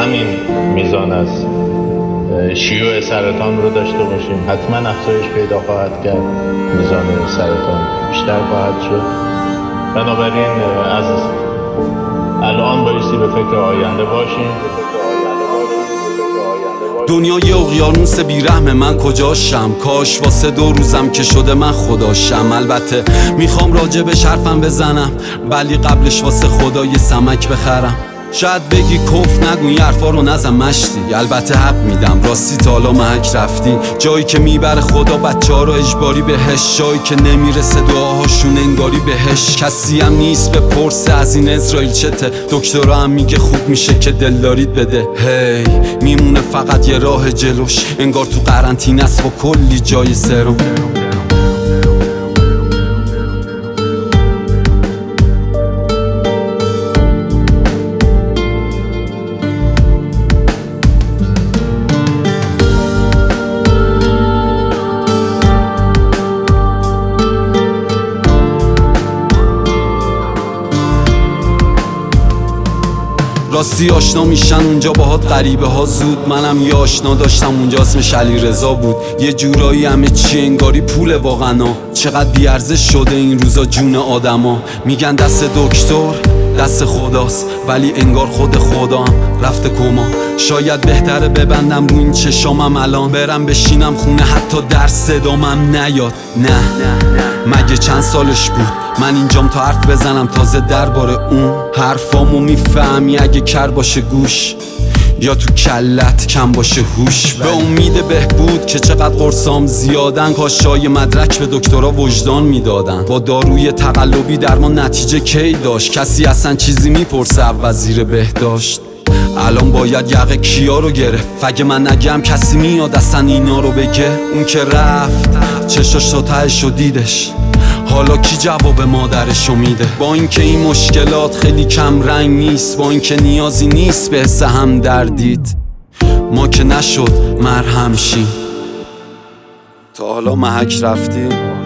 همین میزان از شیوع سرطان رو داشته باشیم حتما افزایش پیدا خواهد کرد، میزان سرطان بیشتر خواهد شد. بنابراین از الان بایستی به فکر آینده باشیم. دنیای اقیانوس بیرحم من کجاشم؟ کاش واسه 2 روزم که شده من خداشم. البته میخوام راجبش حرفم بزنم، ولی قبلش واسه خدا یه سمک بخرم. شاید بگی کف نگو این حرفا رو نزن مشتی، البته حق میدم، راستی تا حالا محک رفتی جایی که میبره خدا بچه‌ها رو اجباری بهش، جایی که نمیرسه دعاهاشون انگاری بهش. کسی هم نیست بپرسه از این اسرائیل چته، دکترا هم میگه خوب میشه که دلدارید بده. هی میمونه فقط یه راه جلوش، انگار تو قرنطینه است با کلی جای سرم. راستی آشنا میشن اونجا باهات غریبه ها زود، منم یه آشنا داشتم اونجا اسمش علیرضا بود. یه جورایی همه چی انگاری پول واقعا، چقدر بیارزش شده این روزا جون آدما. میگن دست دکتر دست خداست، ولی انگار خود خدا هم رفته کما. شاید بهتره ببندم رو این چشامم الان، برم بشینم خونه حتی در صدامم نیاد. نه مگه چند سالش بود من اینجام تا حرف بزنم تازه درباره اون. حرفامو میفهمی اگه کر باشه گوش، یا تو کلت کم باشه هوش. به امید بهبود که چقدر قرصام زیادن، کاشای مدرک به دکترا وجدان میدادن. با داروی تقلبی درمان نتیجه کی داشت؟ کسی اصلا چیزی میپرسه وزیر بهداشت؟ الان باید یقه کیا رو گرفت، اگه من نگم کسی میاد اصلا اینا رو بگه؟ اون که رفت چشاش تا تهش و دیدش، حالا کی جواب مادرشو میده؟ با اینکه این مشکلات خیلی کم رنگ نیست، با اینکه نیازی نیست به حس همدردید، ما که نشد مرهم شیم. تا حالا محک رفتیم؟